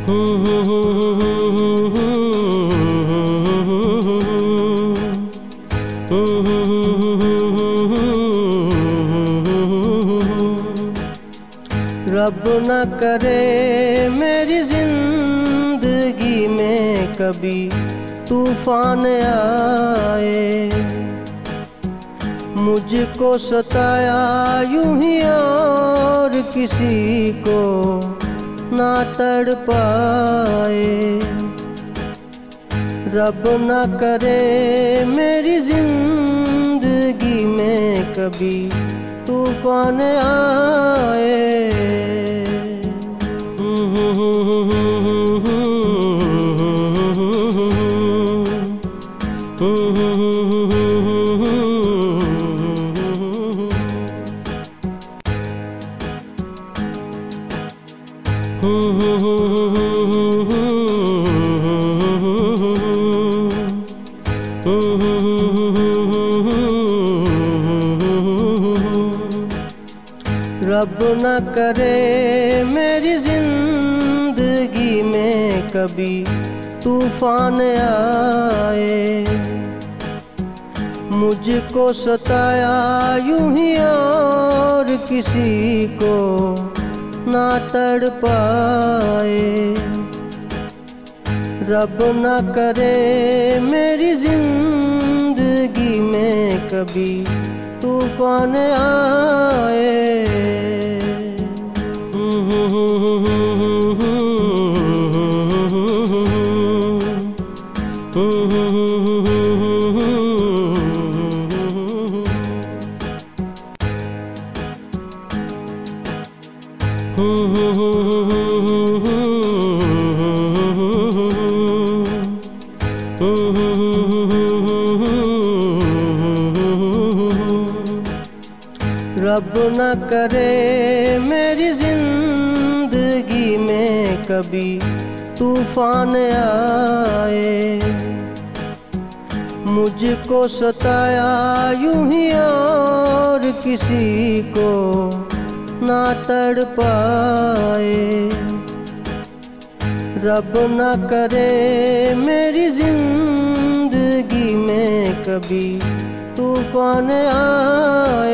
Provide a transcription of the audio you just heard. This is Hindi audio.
रब न करे मेरी जिंदगी में कभी तूफान आए, मुझको सताया यूं ही और किसी को ना तड़ पाए। रब न करे मेरी जिंदगी में कभी तूफान आए। रब न करे मेरी जिंदगी में कभी तूफान आए, मुझको सताया यूं ही और किसी को ना तड़ पाए। रब न करे मेरी जिंदगी में कभी तूफान आए। रब न करे मेरी जिंदगी में कभी तूफान आए, मुझको सताया यूं ही और किसी को ना तड़ पाए। रब न करे मेरी जिंदगी में कभी तूफान आए।